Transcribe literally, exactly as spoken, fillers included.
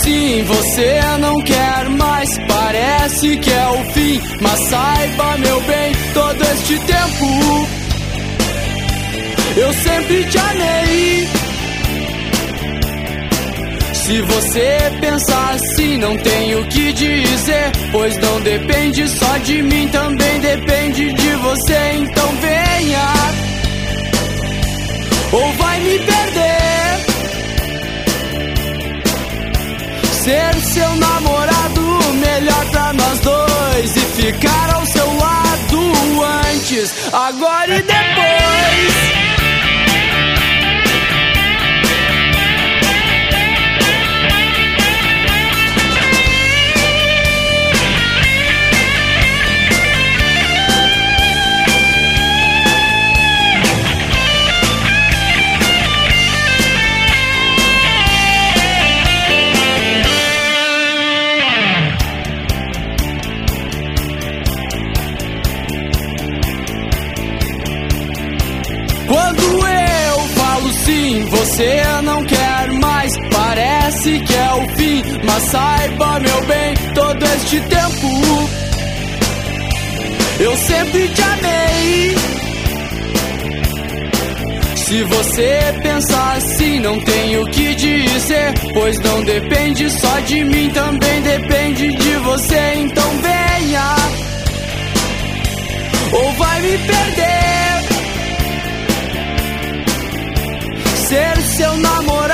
sim, você não quer mais, parece que é o fim. Mas saiba, meu bem, todo este tempo eu sempre te amei. Se você pensar assim, não tenho o que dizer, pois não depende só de mim, também depende de você. Então venha, ou vai me perder. Ser seu namorado, melhor pra nós dois, e ficar ao seu lado antes, agora e depois. Quando eu falo sim, você não quer mais, parece que é o fim. Mas saiba, meu bem, todo este tempo eu sempre te amei. Se você pensar assim, não tenho o que dizer, pois não depende só de mim, também depende de você. Então venha, ou vai me perder. Ser seu namorado,